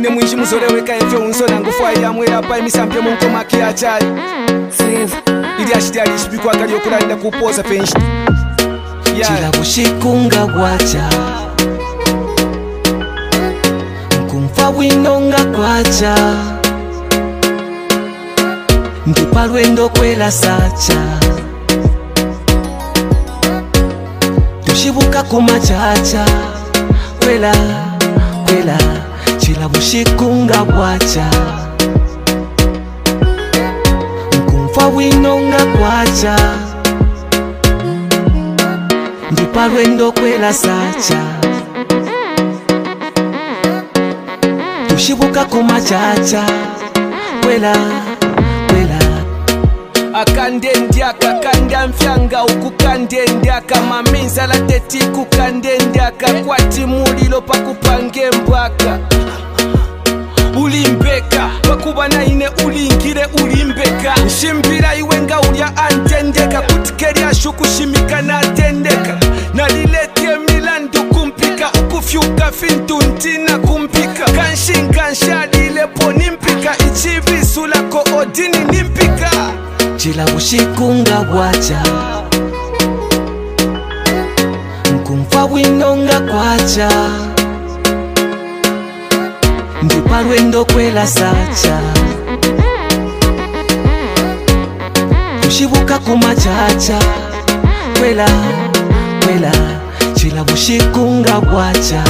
ine mwinshi muzore weka evyo unsona ngufwa ya mwera pa imisampye mu nkoma kiachai save ili ashiti alishibikwa kali yokulanda kupoza penshi chila bushikunga bwacha nkumfa winonga kwacha ndipa lwendo kwela sacha tushibuka kumachacha kwela kwela chila bushikunga bwacha nkumfa winonga kwacha ndipa lwendo kwela sacha tushibuka kumachacha kwela kwela akandendyaka kandamfyanga ukukandendyaka maminza la teti kukandendyaka kwati mulilo pakupange mbwaka ulimbeka pakuba naine ulingire ulimbeka nshimbira iwe nga ulya antendeka kutikeri ashukushimika natendeka naliletie milandu kumpika ukufyuka fintu ntina kumpika kanshinga nshalilepo nimpika ichivisu lako odini nimpika chila bushikunga bwacha nkumfa winonga kwacha ndipa lwendo kwela sacha tushibuka kumachacha kwela kwela chila bushikunga bwacha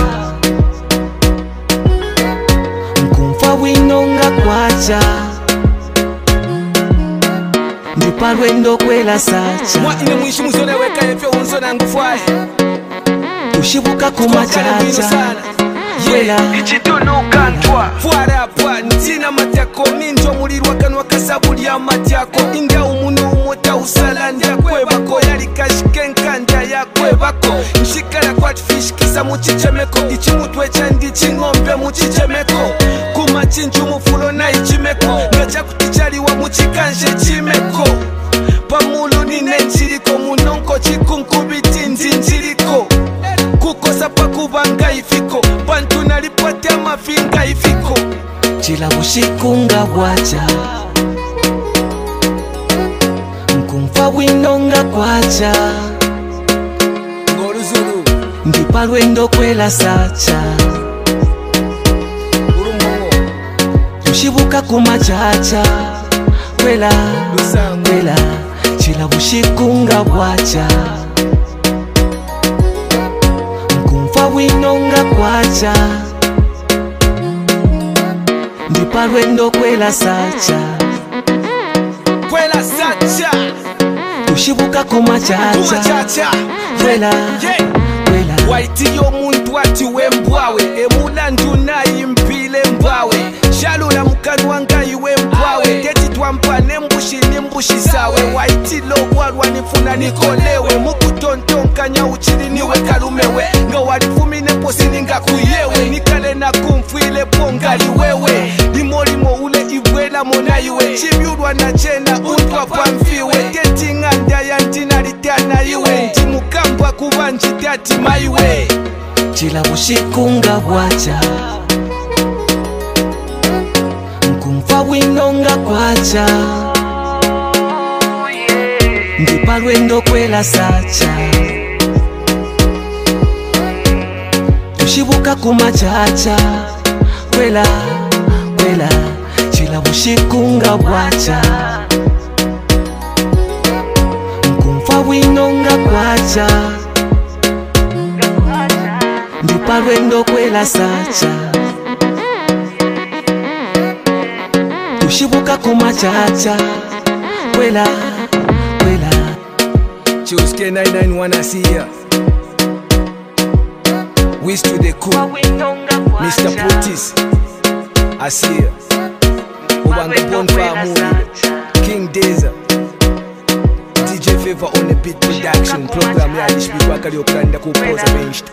nkumfa winonga kwacha ndipa lwendo kwela sacha mwa ine mwishi muzone weka evyo unsona ngufwae tushibuka kumachacha kwela ichitunuka ntwa fwarapwa ntina matyako ninjo mulirwa kanwa kasabuli amatyako inda umuno umota usala ndyakwebako yali kashikenka ndya yakwebako nshikala kwatifishikisa muchichemeko ichimutwe chandi ching'ombe muchichemeko kumachinju mufulo na ichimeko ngachakuti chaliwa muchikanje chimeko pamulu nine nchiriko munonko chikunkubiti nzinjiriko kukosa pakubanga ifiko bantu nalipate amafinga ifiko chila bushikunga bwacha nkumfa winonga kwacha ngoluzulu ndipa lwendo kwela sacha urumongo tushibuka kumachacha kwela kwela chila bushikunga bwacha nkumfa winonga kwacha ndipa lwendo kwela sacha kwela sacha tushibuka kumachacha kwela kwela waitiyo muntu ati wembwawe emulandu nayimpile mbwawe shalula mukanwa ngayiwe mbwawe teti twampa nembushi nimbushi zawe waitilo bwalwa nifuna nikolewe mukutontonkanya uchili niwe kalumewe nga walifumine posi ningakuyewe nikale na kumfwile pongali wewe limolimo ule ibwela monaiwe chibyulwa na chena untwa pamfiwe teti nganda yantina litana iwe ntimukambwa kuba njitati maiwe chila bushikunga bwacha nkumfa winonga kwacha ndipa lwendo kwela sacha tushibuka kumachacha kwela kwela chila bushikunga bwacha nkumfa winonga kwacha ndipa lwendo kwela sacha tushibuka kumachacha kwela kwela Chuske 991 asiya Wish to the cool Mr. Putis asiya Ubanga Bonfire Movie King Deza DJ Favor on the beat production program ya ishbikwa kali okulanda kupoza bench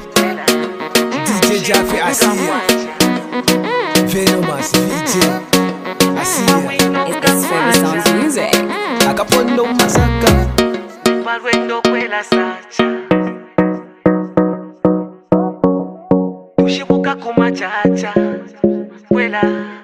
DJ Jaffe asiya Venomous VJ asiya It's Favor Sounds Music. Akapondo masaka Palwendo kwela sacha tushibuka Tuka kumachacha kwela